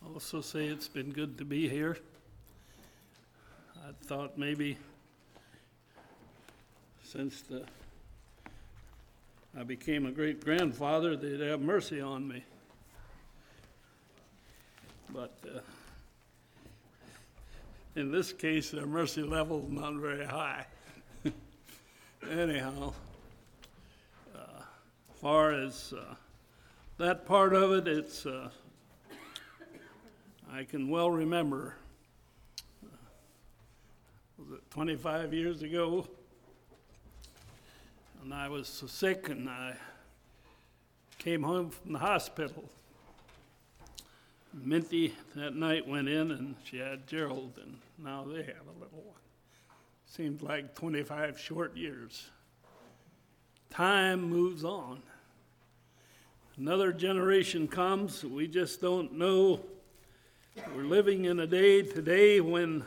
also say it's been good to be here. I thought maybe since I became a great-grandfather, they'd have mercy on me. But in this case, their mercy level is not very high. Anyhow, as far as that part of it, it's I can well remember, was it 25 years ago, and I was so sick and I came home from the hospital. Minty that night went in and she had Gerald, and now they have a little one. Seemed like 25 short years. Time moves on. Another generation comes. We just don't know. We're living in a day today when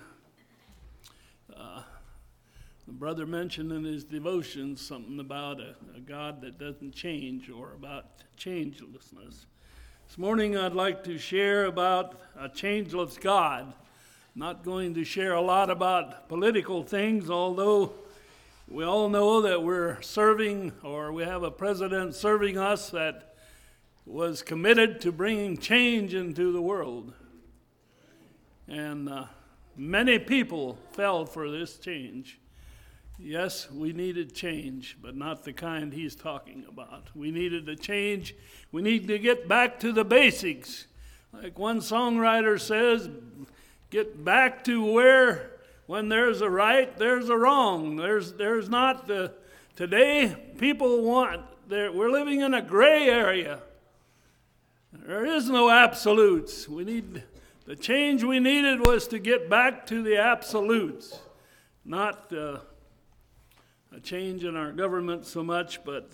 the brother mentioned in his devotions something about a God that doesn't change, or about changelessness. This morning I'd like to share about a changeless God. Not going to share a lot about political things, although we all know that we're serving, or we have a president serving us that was committed to bringing change into the world. And many people fell for this change. Yes, we needed change, but not the kind he's talking about. We needed a change. We need to get back to the basics. Like one songwriter says, get back to where when there's a right, there's a wrong. There's not the, today people we're living in a gray area. There is no absolutes. The change we needed was to get back to the absolutes, not a change in our government so much, but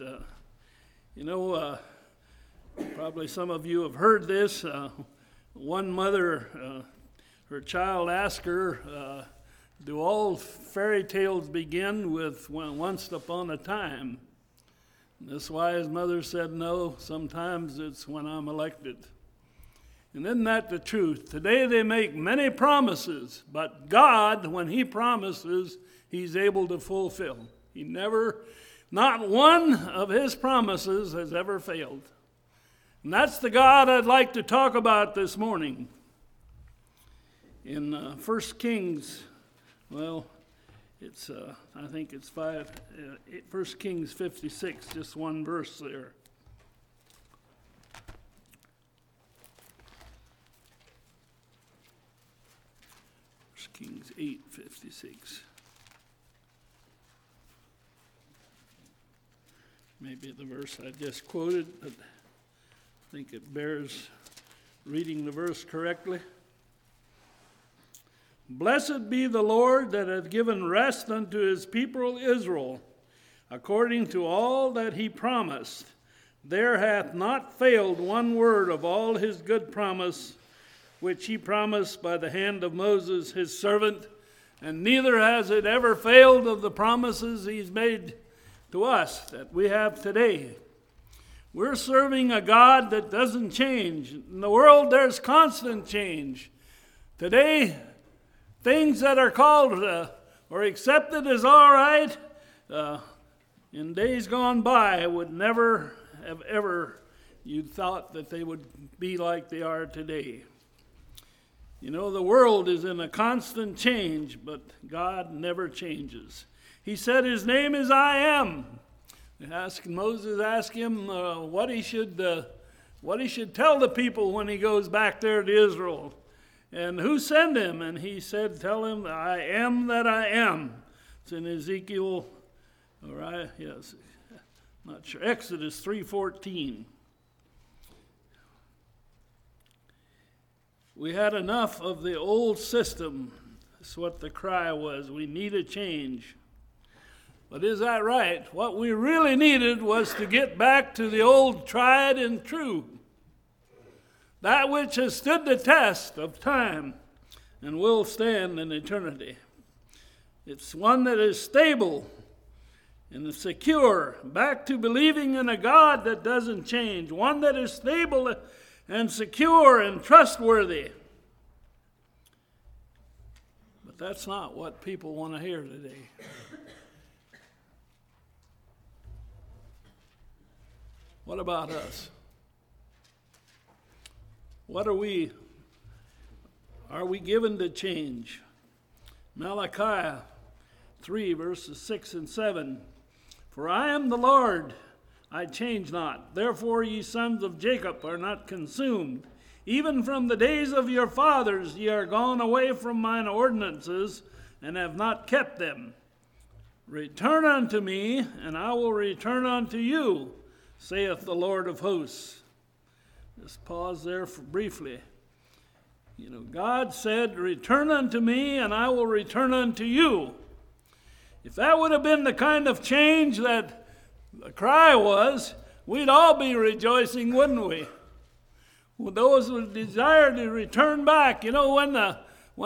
probably some of you have heard this. One mother, her child asked her, do all fairy tales begin with once upon a time? And this wise mother said, no, sometimes it's when I'm elected. And isn't that the truth? Today they make many promises, but God, when he promises, he's able to fulfill. Not one of his promises has ever failed. And that's the God I'd like to talk about this morning. In 1 Kings, I think it's 1 Kings 56, just one verse there. 1 Kings 8:56. Maybe the verse I just quoted, but I think it bears reading the verse correctly. Blessed be the Lord that hath given rest unto his people Israel, according to all that he promised. There hath not failed one word of all his good promise, which he promised by the hand of Moses his servant, and neither has it ever failed of the promises he's made to us that we have today. We're serving a God that doesn't change. In the world, there's constant change. Today, things that are called or accepted as all right, in days gone by would never have ever, you'd thought that they would be like they are today. You know, the world is in a constant change, but God never changes. He said his name is I Am. Moses asked him what he should tell the people when he goes back there to Israel. And who sent him? And he said, tell him, I am that I am. It's in Ezekiel, all right, yes, not sure, Exodus 3:14. We had enough of the old system. That's what the cry was. We need a change. But is that right? What we really needed was to get back to the old tried and true. That which has stood the test of time and will stand in eternity. It's one that is stable and secure, back to believing in a God that doesn't change, one that is stable and secure and trustworthy. But that's not what people want to hear today. What about us? What are we given to change? Malachi 3, verses 6 and 7. For I am the Lord, I change not. Therefore ye sons of Jacob are not consumed. Even from the days of your fathers ye are gone away from mine ordinances, and have not kept them. Return unto me, and I will return unto you, saith the Lord of hosts. Just pause there briefly. God said, return unto me, and I will return unto you. If that would have been the kind of change that the cry was, we'd all be rejoicing, wouldn't we? With those who desire to return back. When the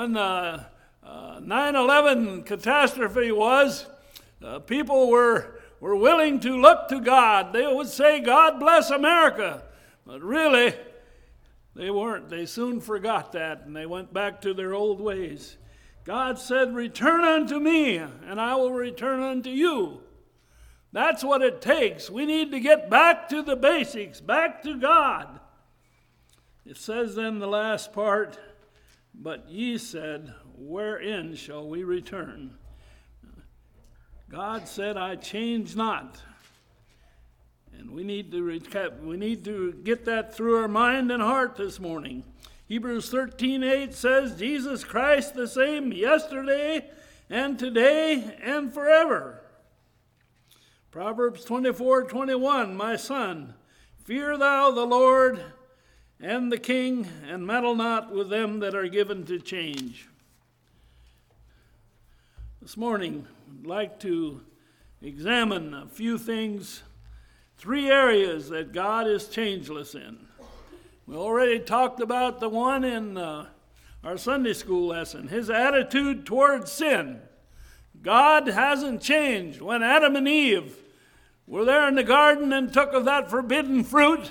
9/11 catastrophe was, people were willing to look to God. They would say, God bless America. But really, they weren't. They soon forgot that, and they went back to their old ways. God said, return unto me, and I will return unto you. That's what it takes. We need to get back to the basics, back to God. It says in the last part, but ye said, wherein shall we return? God said, I change not. And we need to get that through our mind and heart this morning. Hebrews 13:8 says, Jesus Christ the same yesterday and today and forever. Proverbs 24:21, my son, fear thou the Lord and the king, and meddle not with them that are given to change. This morning, I'd like to examine a few things, 3 areas that God is changeless in. We already talked about the one in our Sunday school lesson, his attitude towards sin. God hasn't changed. When Adam and Eve were there in the garden and took of that forbidden fruit,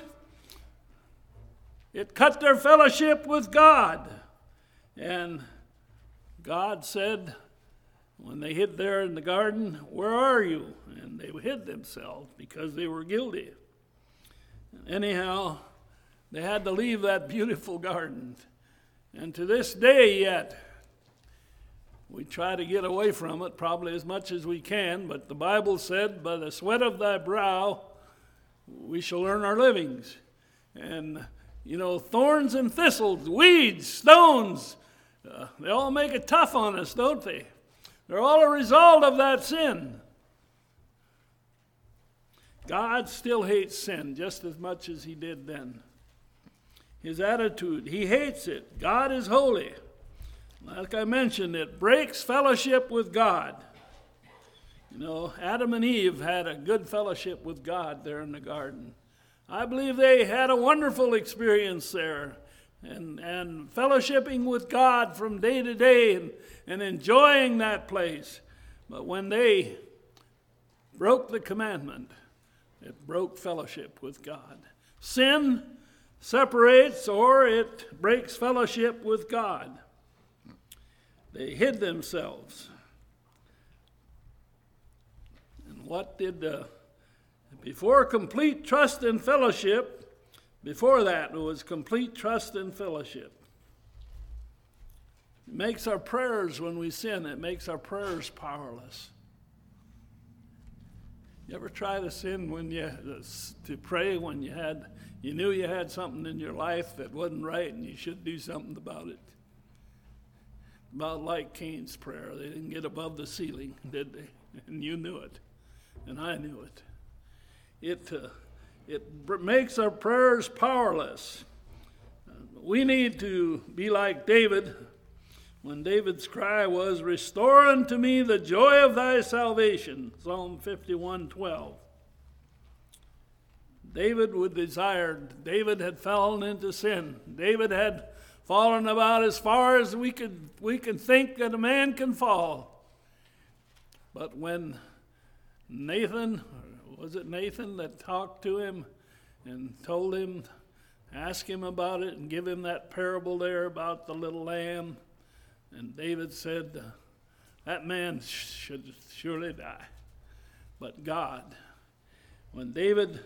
it cut their fellowship with God. And God said, when they hid there in the garden, where are you? And they hid themselves because they were guilty. Anyhow, they had to leave that beautiful garden. And to this day yet, we try to get away from it probably as much as we can, but the Bible said, by the sweat of thy brow, we shall earn our livings. And, thorns and thistles, weeds, stones, they all make it tough on us, don't they? They're all a result of that sin. God still hates sin just as much as he did then. His attitude, he hates it. God is holy. Like I mentioned, it breaks fellowship with God. Adam and Eve had a good fellowship with God there in the garden. I believe they had a wonderful experience there and fellowshipping with God from day to day and enjoying that place. But when they broke the commandment, it broke fellowship with God. Sin separates or it breaks fellowship with God. They hid themselves. And what did before complete trust and fellowship, before that it was complete trust and fellowship. It makes our prayers, when we sin, it makes our prayers powerless. You ever try to sin to pray when you knew you had something in your life that wasn't right and you should do something about it? About like Cain's prayer. They didn't get above the ceiling, did they? And you knew it. And I knew it. It makes our prayers powerless. We need to be like David, when David's cry was, restore unto me the joy of thy salvation, Psalm 51:12. David had fallen into sin. David had fallen about as far as we can think that a man can fall. But when Nathan that talked to him and told him ask him about it and give him that parable there about the little lamb. And David said, that man should surely die. But God, when David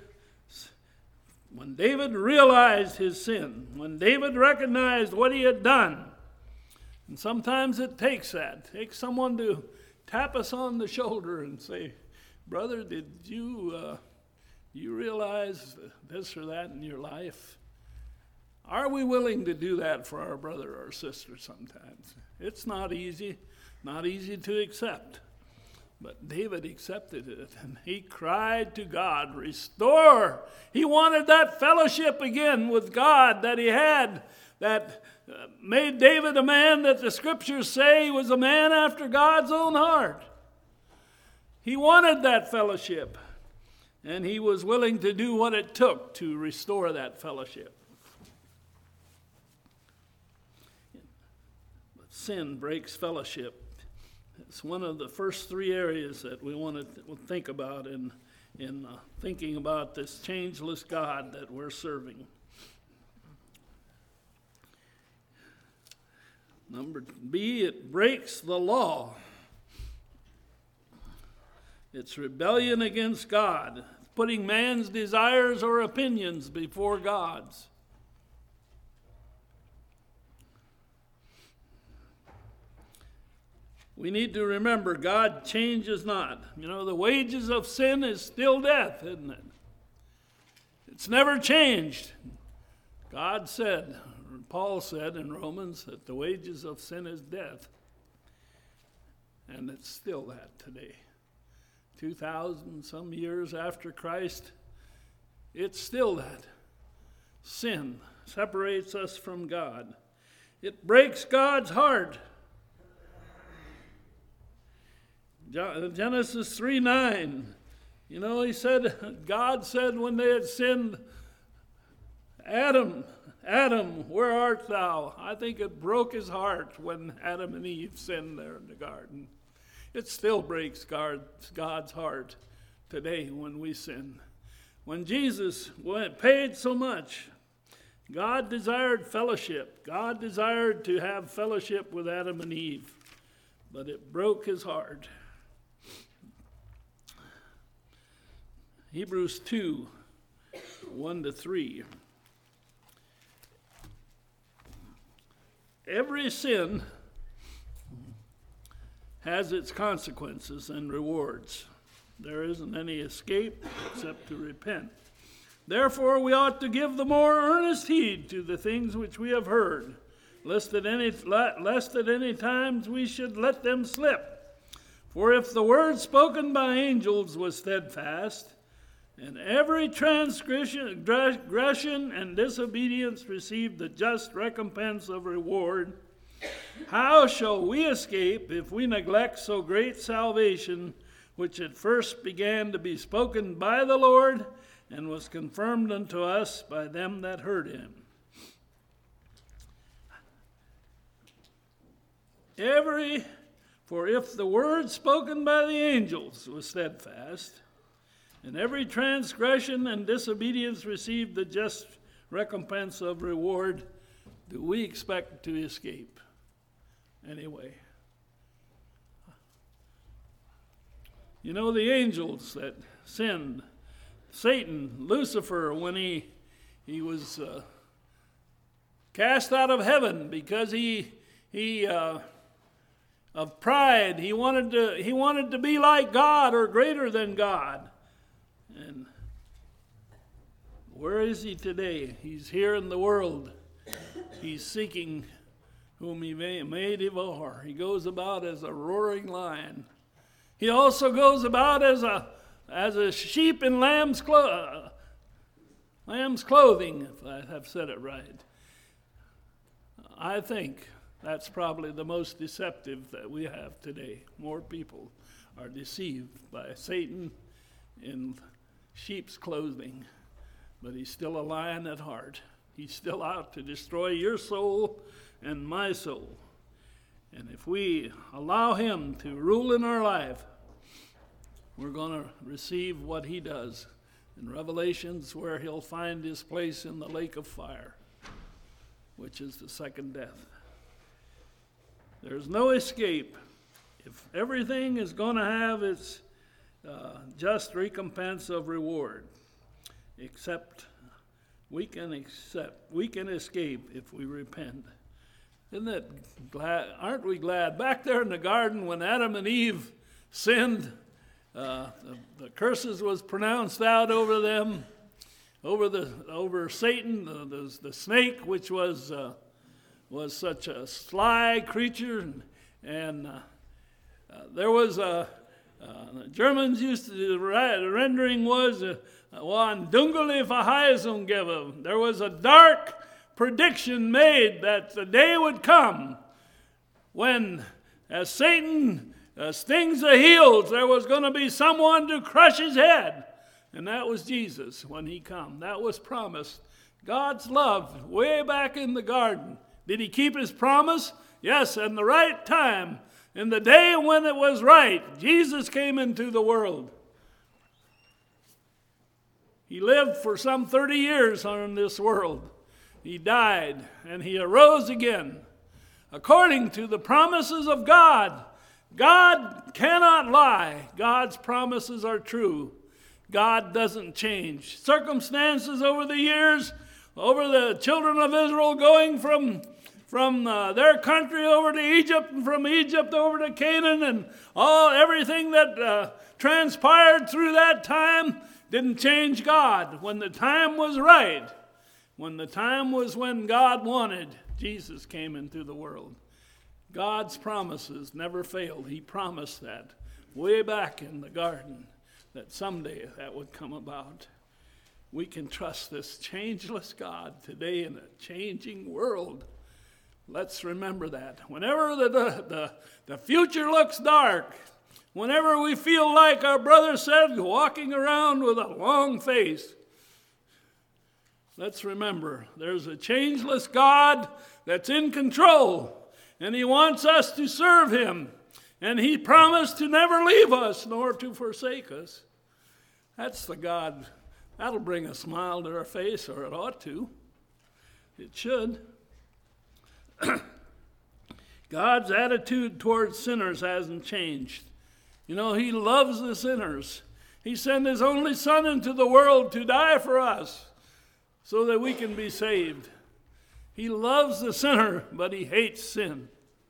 realized his sin, when David recognized what he had done, and sometimes it takes that. It takes someone to tap us on the shoulder and say, brother, did you realize this or that in your life? Are we willing to do that for our brother or sister sometimes? It's not easy to accept. But David accepted it, and he cried to God, restore. He wanted that fellowship again with God that he had, that made David a man that the scriptures say he was a man after God's own heart. He wanted that fellowship, and he was willing to do what it took to restore that fellowship. But sin breaks fellowship. It's one of the first three areas that we want to think about in thinking about this changeless God that we're serving. Number B, it breaks the law. It's rebellion against God, putting man's desires or opinions before God's. We need to remember God changes not. You know, the wages of sin is still death, isn't it? It's never changed. God said, Paul said in Romans, that the wages of sin is death. And it's still that today. 2,000 some years after Christ, it's still that. Sin separates us from God. It breaks God's heart. Genesis 3:9, you know, God said when they had sinned, Adam, where art thou? I think it broke his heart when Adam and Eve sinned there in the garden. It still breaks God's heart today when we sin. When Jesus paid so much, God desired fellowship. God desired to have fellowship with Adam and Eve, but it broke his heart. Hebrews 2, 1-3. Every sin has its consequences and rewards. There isn't any escape except to repent. Therefore, we ought to give the more earnest heed to the things which we have heard, lest at any times we should let them slip. For if the word spoken by angels was steadfast, and every transgression and disobedience received the just recompense of reward, how shall we escape if we neglect so great salvation, which at first began to be spoken by the Lord, and was confirmed unto us by them that heard him? For if the word spoken by the angels was steadfast, and every transgression and disobedience received the just recompense of reward, do we expect to escape anyway? You know, the angels that sinned, Satan, Lucifer, when he was cast out of heaven because he of pride, he wanted to be like God or greater than God. And where is he today? He's here in the world. He's seeking whom he may devour. He goes about as a roaring lion. He also goes about as a sheep in lamb's clothing, if I have said it right. I think that's probably the most deceptive that we have today. More people are deceived by Satan in sheep's clothing, but he's still a lion at heart. He's still out to destroy your soul and my soul. And if we allow him to rule in our life, we're going to receive what he does In Revelations, where he'll find his place in the lake of fire, which is the second death. There's no escape. If everything is going to have its just recompense of reward, except we can escape if we repent. Isn't it glad? Aren't we glad? Back there in the garden when Adam and Eve sinned, the curses was pronounced out over them, over Satan, the snake, which was such a sly creature, and there was the Germans used to, the rendering was one Dunkel Verheißung geben. There was a dark prediction made that the day would come when, as Satan stings the heels, there was going to be someone to crush his head. And that was Jesus when he come. That was promised. God's love way back in the garden. Did he keep his promise? Yes, in the right time. In the day when it was right, Jesus came into the world. He lived for some 30 years on this world. He died and he arose again. According to the promises of God, God cannot lie. God's promises are true. God doesn't change. Circumstances over the years, over the children of Israel going from their country over to Egypt, and from Egypt over to Canaan, and everything that transpired through that time didn't change God. When the time was right, when the time was when God wanted, Jesus came into the world. God's promises never failed. He promised that way back in the garden, that someday that would come about. We can trust this changeless God today in a changing world. Let's remember that. Whenever the future looks dark, whenever we feel like our brother said, walking around with a long face, let's remember there's a changeless God that's in control, and he wants us to serve him, and he promised to never leave us nor to forsake us. That's the God. That'll bring a smile to our face, or it ought to. It should. God's attitude towards sinners hasn't changed. You know, he loves the sinners. He sent his only Son into the world to die for us so that we can be saved. He loves the sinner, but he hates sin.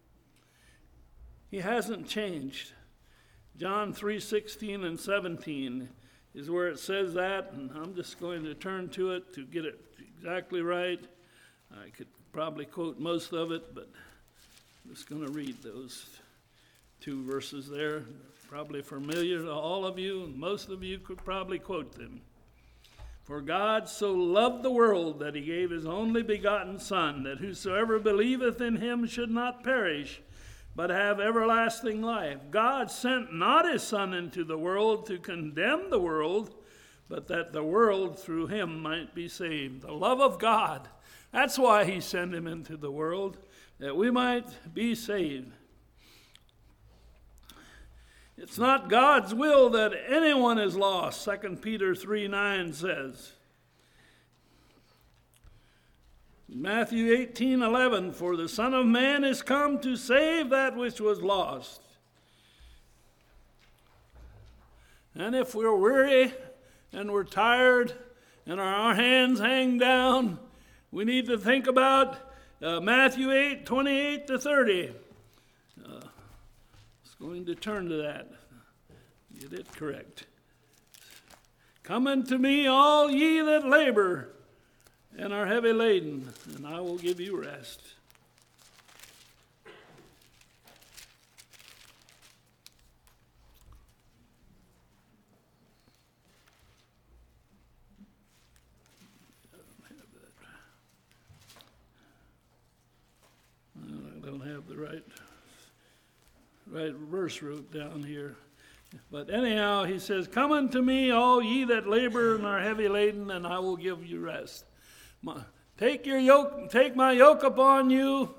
He hasn't changed. John 3:16 and 17 is where it says that, and I'm just going to turn to it to get it exactly right. I could probably quote most of it, but I'm just going to read those two verses there. Probably familiar to all of you, and most of you could probably quote them. For God so loved the world that he gave his only begotten Son, that whosoever believeth in him should not perish, but have everlasting life. God sent not his Son into the world to condemn the world, but that the world through him might be saved. The love of God. That's why he sent him into the world, that we might be saved. It's not God's will that anyone is lost, 2 Peter 3:9 says. Matthew 18:11, for the Son of Man is come to save that which was lost. And if we're weary and we're tired and our hands hang down, we need to think about Matthew 8:28 to 30. It's going to turn to that. Get it correct. Come unto me, all ye that labor and are heavy laden, and I will give you rest. I don't have the right verse wrote down here. But anyhow, he says, come unto me, all ye that labor and are heavy laden, and I will give you rest. Take my yoke upon you.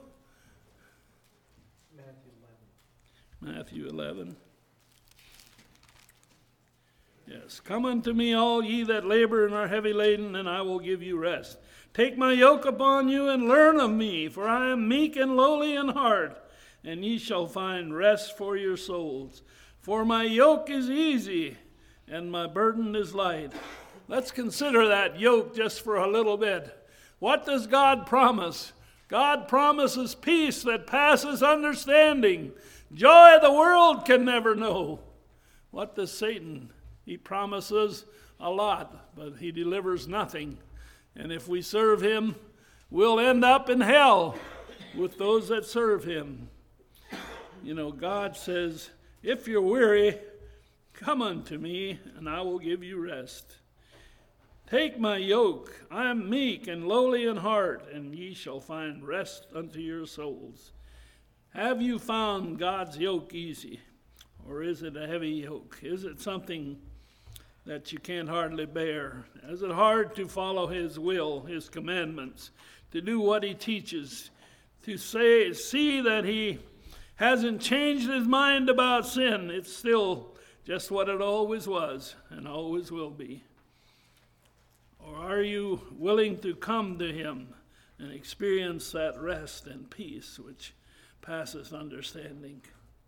Matthew 11. Yes, come unto me, all ye that labor and are heavy laden, and I will give you rest. Take my yoke upon you and learn of me, for I am meek and lowly in heart, and ye shall find rest for your souls. For my yoke is easy, and my burden is light. Let's consider that yoke just for a little bit. What does God promise? God promises peace that passes understanding, joy the world can never know. What does Satan? He promises a lot, but he delivers nothing. And if we serve him, we'll end up in hell with those that serve him. You know, God says, if you're weary, come unto me, and I will give you rest. Take my yoke. I am meek and lowly in heart, and ye shall find rest unto your souls. Have you found God's yoke easy? Or is it a heavy yoke? Is it something that you can't hardly bear? Is it hard to follow his will, his commandments, to do what he teaches, to see that he hasn't changed his mind about sin? It's still just what it always was and always will be. Or are you willing to come to him and experience that rest and peace which passes understanding?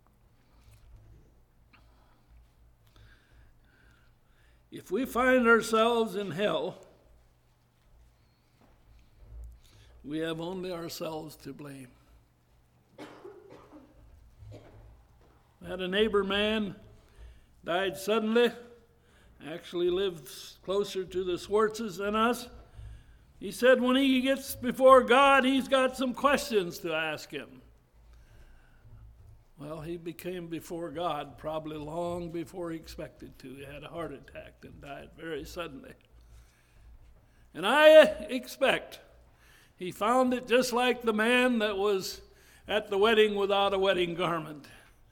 If we find ourselves in hell, we have only ourselves to blame. I had a neighbor man, died suddenly, actually lived closer to the Swartzes than us. He said when he gets before God, he's got some questions to ask him. Well, he became before God probably long before he expected to. He had a heart attack and died very suddenly. And I expect he found it just like the man that was at the wedding without a wedding garment.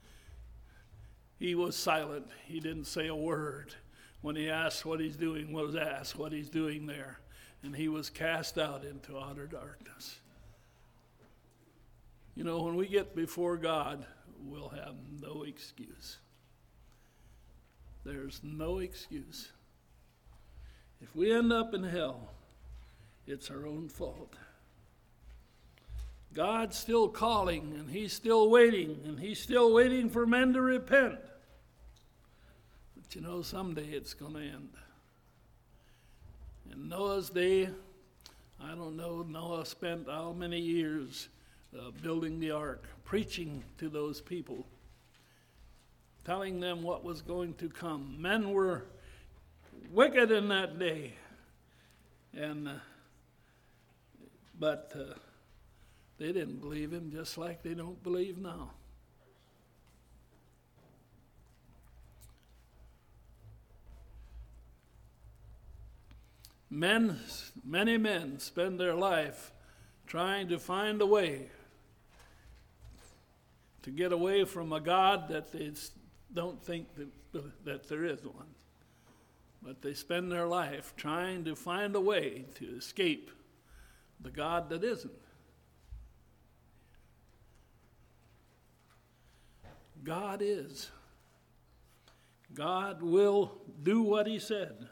He was silent. He didn't say a word. When he asked what he's doing, was asked what he's doing there. And he was cast out into outer darkness. You know, when we get before God, we'll have no excuse. There's no excuse. If we end up in hell, it's our own fault. God's still calling, and he's still waiting, and he's still waiting for men to repent. But you know, someday it's going to end. In Noah's day, I don't know, Noah spent how many years building the ark, preaching to those people, telling them what was going to come. Men were wicked in that day, but they didn't believe him, just like they don't believe now. Many men spend their life trying to find a way to get away from a God that they don't think that there is one. But they spend their life trying to find a way to escape the God that isn't. God is. God will do what he said.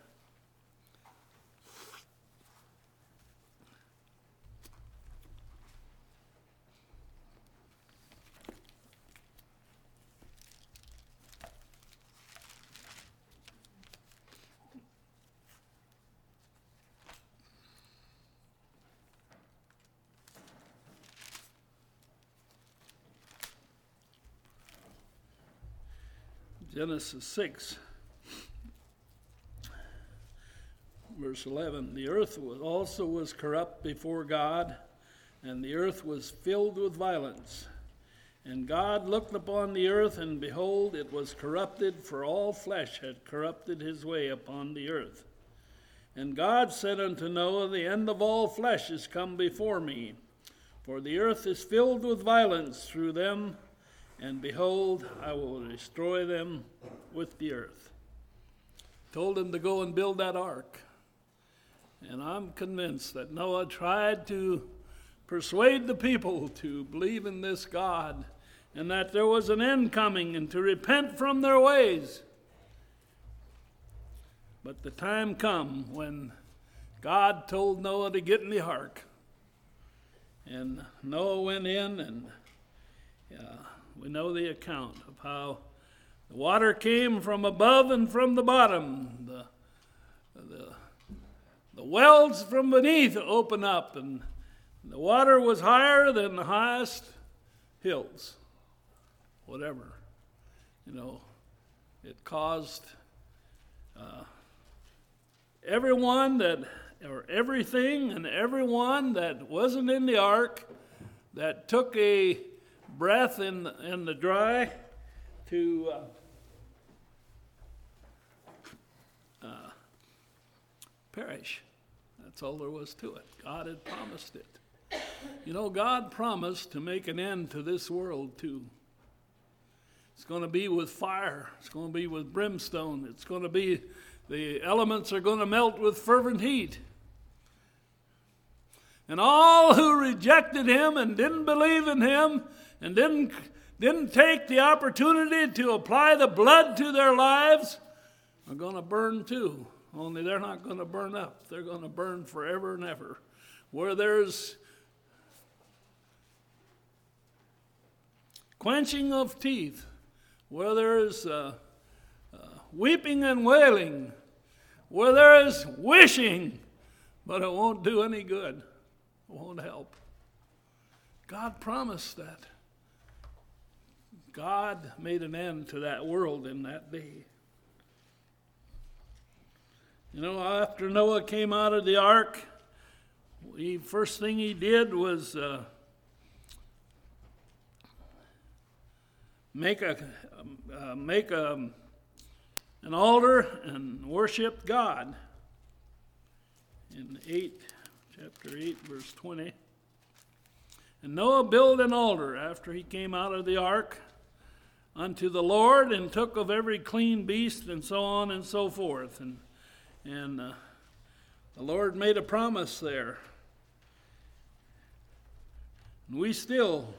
Genesis 6, verse 11, the earth also was corrupt before God, and the earth was filled with violence. And God looked upon the earth, and behold, it was corrupted, for all flesh had corrupted his way upon the earth. And God said unto Noah, the end of all flesh is come before me, for the earth is filled with violence through them, and behold, I will destroy them with the earth. Told him to go and build that ark. And I'm convinced that Noah tried to persuade the people to believe in this God, and that there was an end coming, and to repent from their ways. But the time come when God told Noah to get in the ark. And Noah went in, and we know the account of how the water came from above and from the bottom. The wells from beneath opened up, and the water was higher than the highest hills. Whatever. It caused everything and everyone that wasn't in the ark, that took a breath in the dry, to perish. That's all there was to it. God had promised it. God promised to make an end to this world too. It's going to be with fire. It's going to be with brimstone. It's going to be, the elements are going to melt with fervent heat. And all who rejected him and didn't believe in him and didn't take the opportunity to apply the blood to their lives are going to burn too. Only they're not going to burn up. They're going to burn forever and ever. Where there's quenching of teeth, where there's weeping and wailing, where there is wishing, but it won't do any good. It won't help. God promised that. God made an end to that world in that day. After Noah came out of the ark, first thing he did was make an altar and worship God. In chapter 8, verse 20. And Noah built an altar after he came out of the ark unto the Lord, and took of every clean beast, and so on and so forth. And the Lord made a promise there. And we still,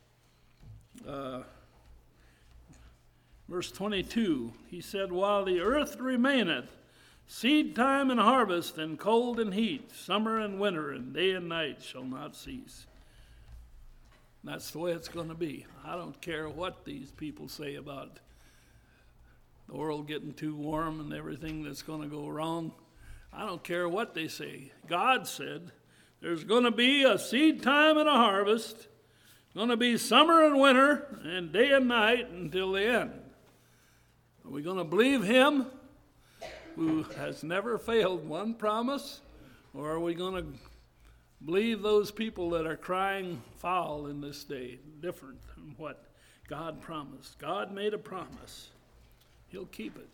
verse 22, he said, while the earth remaineth, seed time and harvest, and cold and heat, summer and winter, and day and night shall not cease. That's the way it's going to be. I don't care what these people say about the world getting too warm and everything that's going to go wrong. I don't care what they say. God said there's going to be a seed time and a harvest, going to be summer and winter, and day and night until the end. Are we going to believe him, who has never failed one promise, or are we going to believe those people that are crying foul in this day, different than what God promised? God made a promise. He'll keep it.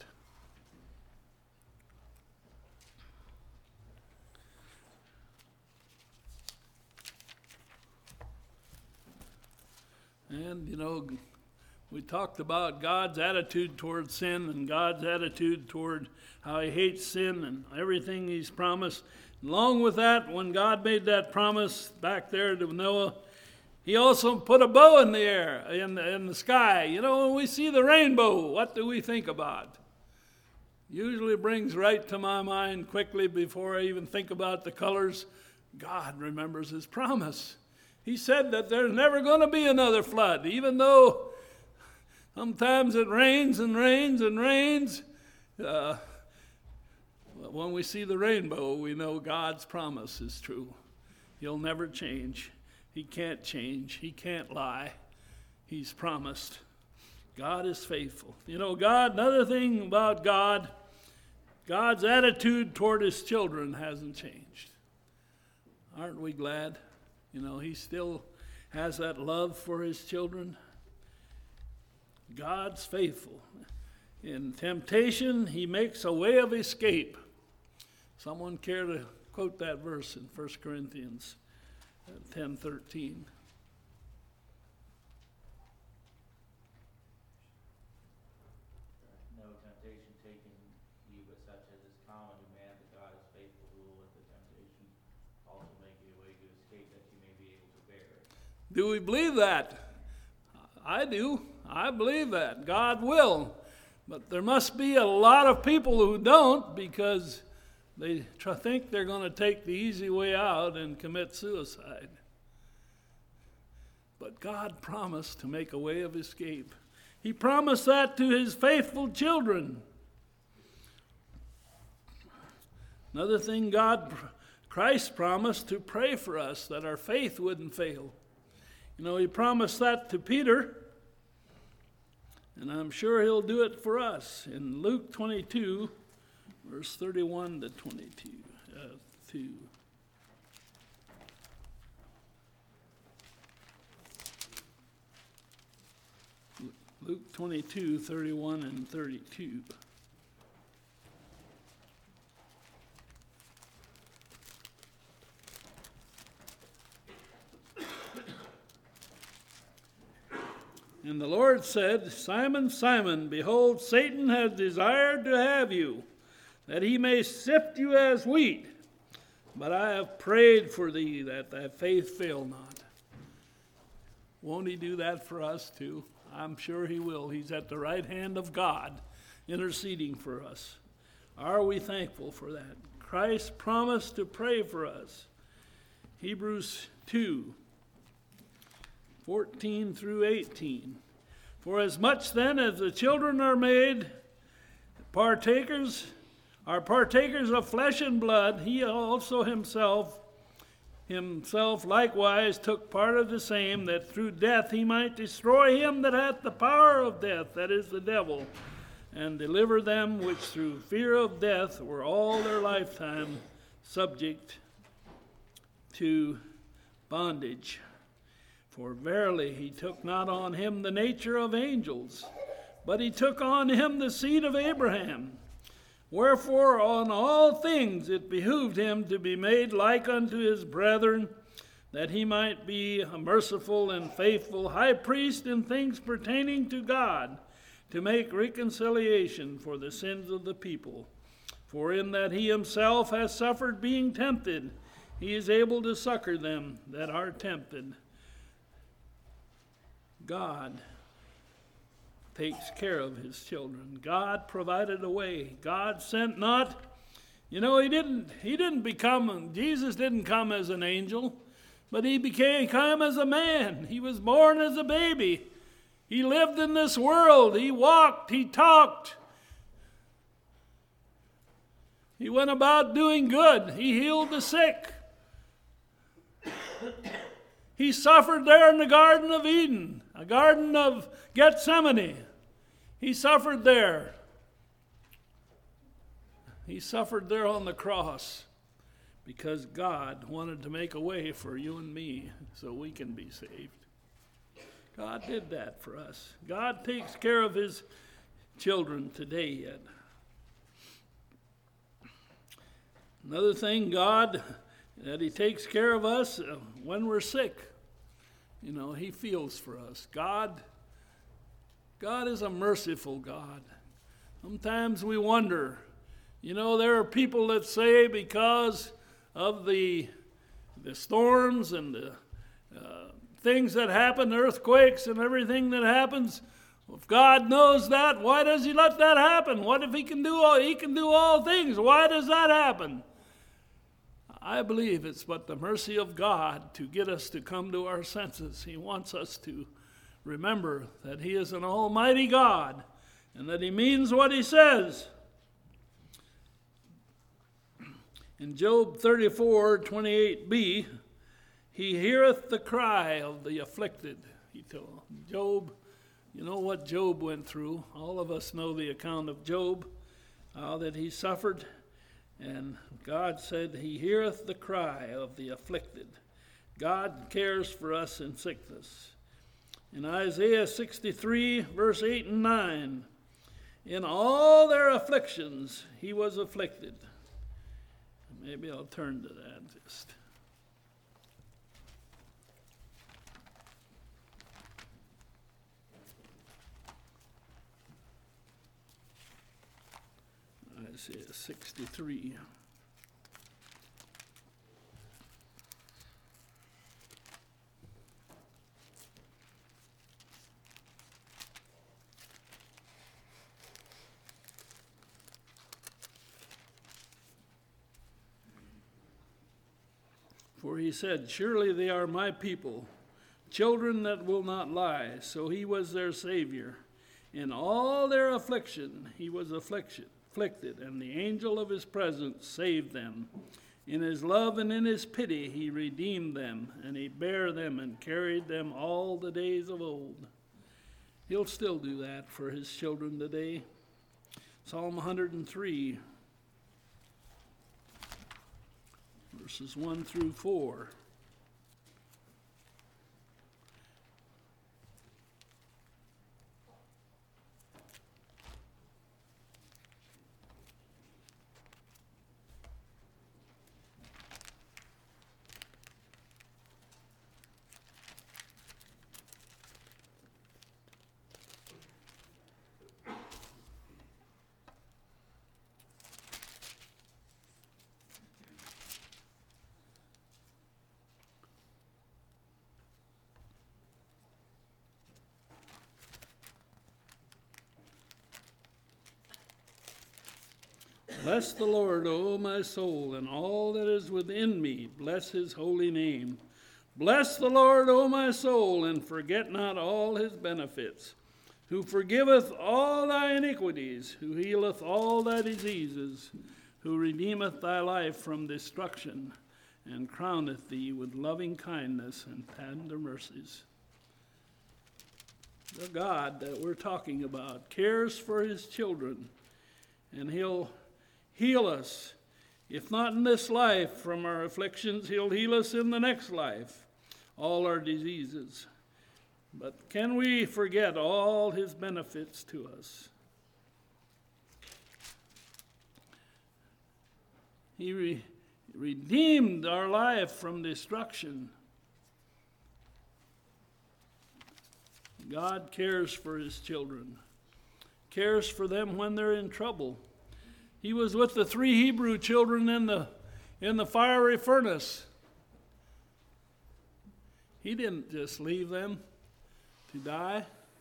And, we talked about God's attitude toward sin and God's attitude toward how he hates sin and everything he's promised. Along with that, when God made that promise back there to Noah, he also put a bow in the air, in the sky. When we see the rainbow, what do we think about? Usually brings right to my mind quickly before I even think about the colors. God remembers his promise. He said that there's never going to be another flood, even though sometimes it rains and rains and rains. When we see the rainbow, we know God's promise is true. He'll never change. He can't change. He can't lie. He's promised. God is faithful. Another thing about God, God's attitude toward his children hasn't changed. Aren't we glad? He still has that love for his children. God's faithful. In temptation, he makes a way of escape. Someone care to quote that verse in 1 Corinthians 10:13? No temptation taken you but such as is common to man, but God is faithful, who will with the temptation also make you a way to escape, that you may be able to bear it. Do we believe that? I do. I believe that. God will. But there must be a lot of people who don't, because they think they're going to take the easy way out and commit suicide. But God promised to make a way of escape. He promised that to his faithful children. Another thing, Christ promised to pray for us, that our faith wouldn't fail. He promised that to Peter, and I'm sure he'll do it for us. In Luke 22, verse 31 to 22. 2. Luke 22, 31 and 32. And the Lord said, Simon, Simon, behold, Satan has desired to have you, that he may sift you as wheat. But I have prayed for thee, that thy faith fail not. Won't he do that for us too? I'm sure he will. He's at the right hand of God, interceding for us. Are we thankful for that? Christ promised to pray for us. Hebrews 2. 14 through 18. For as much then as the children are made partakers of flesh and blood, he also himself likewise took part of the same, that through death he might destroy him that hath the power of death, that is the devil, and deliver them which through fear of death were all their lifetime subject to bondage. For verily he took not on him the nature of angels, but he took on him the seed of Abraham. Wherefore on all things it behooved him to be made like unto his brethren, that he might be a merciful and faithful high priest in things pertaining to God, to make reconciliation for the sins of the people. For in that he himself has suffered being tempted, he is able to succor them that are tempted. God takes care of his children. God provided a way. God sent not, Jesus didn't come as an angel, but he came as a man. He was born as a baby. He lived in this world. He walked, he talked. He went about doing good. He healed the sick. He suffered there in the Garden of Eden, a Garden of Gethsemane. He suffered there. He suffered there on the cross because God wanted to make a way for you and me so we can be saved. God did that for us. God takes care of his children today yet. Another thing, God, that he takes care of us when we're sick. He feels for us. God is a merciful God. Sometimes we wonder, there are people that say because of the storms and the things that happen, earthquakes and everything that happens, if God knows that, why does he let that happen? What if he can do all things? Why does that happen? I believe it's but the mercy of God to get us to come to our senses. He wants us to remember that he is an almighty God and that he means what he says. In Job 34:28b, he heareth the cry of the afflicted. He told Job, what Job went through. All of us know the account of Job, how that he suffered. And God said, he heareth the cry of the afflicted. God cares for us in sickness. In Isaiah 63, verse 8 and 9, in all their afflictions he was afflicted. Maybe I'll turn to that just. Isaiah 63. For he said, Surely they are my people, children that will not lie. So he was their Savior. In all their affliction he was afflicted, and the angel of his presence saved them. In his love and in his pity he redeemed them, and he bare them and carried them all the days of old. He'll still do that for his children today. Psalm 103, verses 1 through 4. Bless the Lord, O my soul, and all that is within me. Bless his holy name. Bless the Lord, O my soul, and forget not all his benefits, who forgiveth all thy iniquities, who healeth all thy diseases, who redeemeth thy life from destruction, and crowneth thee with loving kindness and tender mercies. The God that we're talking about cares for his children, and he'll heal us. If not in this life from our afflictions, he'll heal us in the next life, all our diseases. But can we forget all his benefits to us? He redeemed our life from destruction. God cares for his children, cares for them when they're in trouble. He was with the 3 Hebrew children in the fiery furnace. He didn't just leave them to die.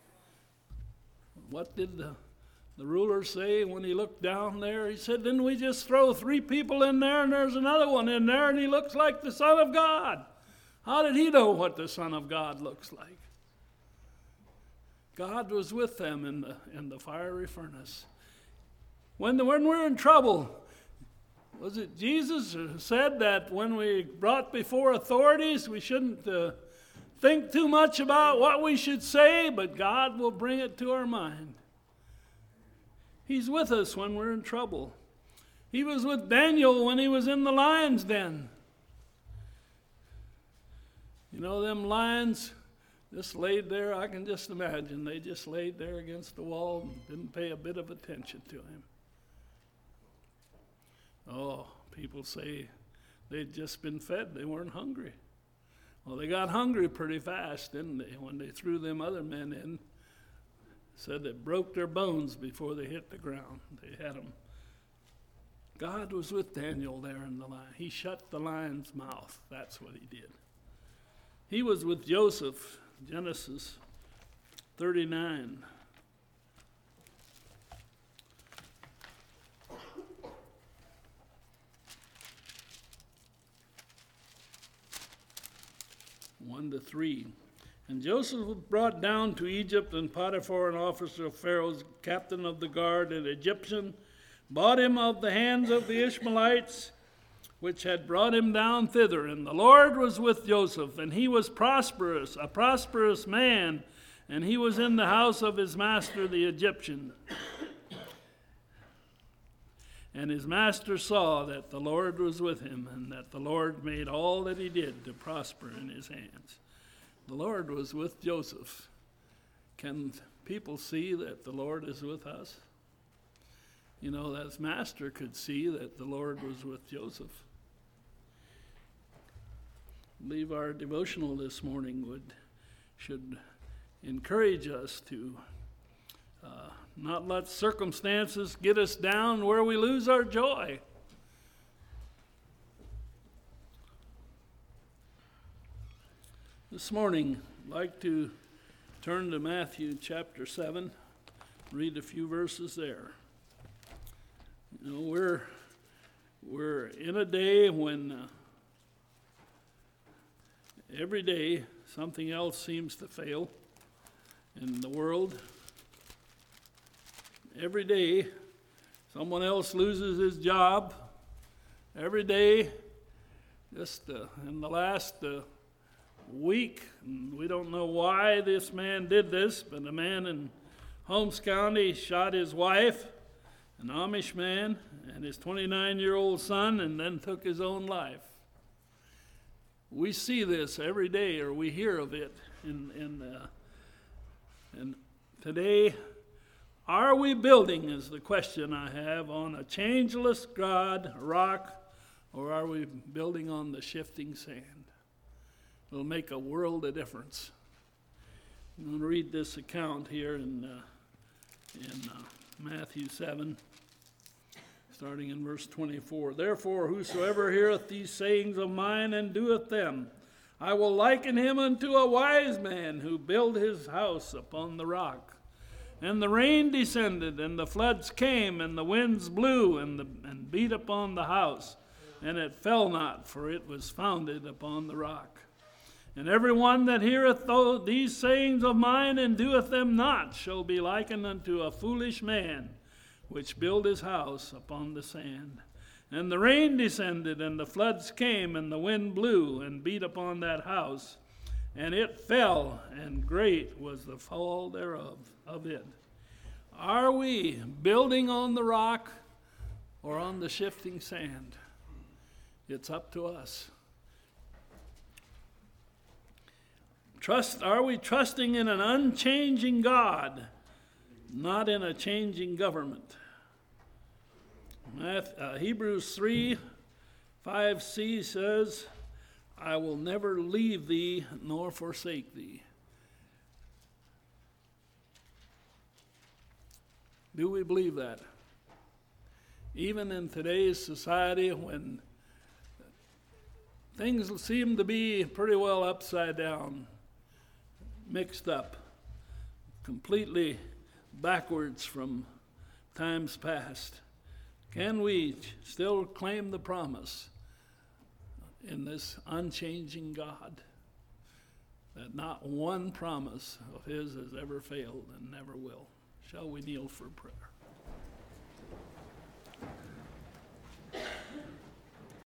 What did the ruler say when he looked down there? He said, didn't we just throw 3 people in there and there's another one in there and he looks like the Son of God? How did he know what the Son of God looks like? God was with them in the fiery furnace. When we're in trouble, was it Jesus who said that when we brought before authorities, we shouldn't think too much about what we should say, but God will bring it to our mind. He's with us when we're in trouble. He was with Daniel when he was in the lion's den. You know, them lions just laid there, I can just imagine, they just laid there against the wall and didn't pay a bit of attention to him. Oh, people say they'd just been fed, they weren't hungry. Well, they got hungry pretty fast, didn't they, when they threw them other men in. Said it broke their bones before they hit the ground. They had them. God was with Daniel there in the lion. He shut the lion's mouth. That's what he did. He was with Joseph, Genesis 39. One to 3. And Joseph was brought down to Egypt, and Potiphar, an officer of Pharaoh's, captain of the guard, an Egyptian, bought him of the hands of the Ishmaelites, which had brought him down thither. And the Lord was with Joseph, and he was prosperous, a prosperous man, and he was in the house of his master the Egyptian. And his master saw that the Lord was with him, and that the Lord made all that he did to prosper in his hands. The Lord was with Joseph. Can people see that the Lord is with us? You know, that master could see that the Lord was with Joseph. I believe our devotional this morning should encourage us to not let circumstances get us down where we lose our joy. This morning, I'd like to turn to Matthew chapter 7, read a few verses there. You know, we're in a day when Every day, something else seems to fail in the world. Every day, someone else loses his job. Every day, just in the last week, we don't know why this man did this, but a man in Holmes County shot his wife, an Amish man, and his 29-year-old son, and then took his own life. We see this every day, or we hear of it. And today, are we building, is the question I have, on a changeless God, rock, or are we building on the shifting sand? It'll make a world of difference. I'm going to read this account here in Matthew 7, starting in verse 24. Therefore, whosoever heareth these sayings of mine and doeth them, I will liken him unto a wise man who built his house upon the rock. And the rain descended, and the floods came, and the winds blew, and beat upon the house. And it fell not, for it was founded upon the rock. And every one that heareth these sayings of mine and doeth them not shall be likened unto a foolish man, which built his house upon the sand. And the rain descended, and the floods came, and the wind blew, and beat upon that house. And it fell, and great was the fall thereof of it. Are we building on the rock or on the shifting sand? It's up to us. Are we trusting in an unchanging God, not in a changing government? Hebrews 3:5c says, I will never leave thee nor forsake thee. Do we believe that? Even in today's society, when things seem to be pretty well upside down, mixed up, completely backwards from times past, can we still claim the promise in this unchanging God that not one promise of his has ever failed and never will? Shall we kneel for prayer?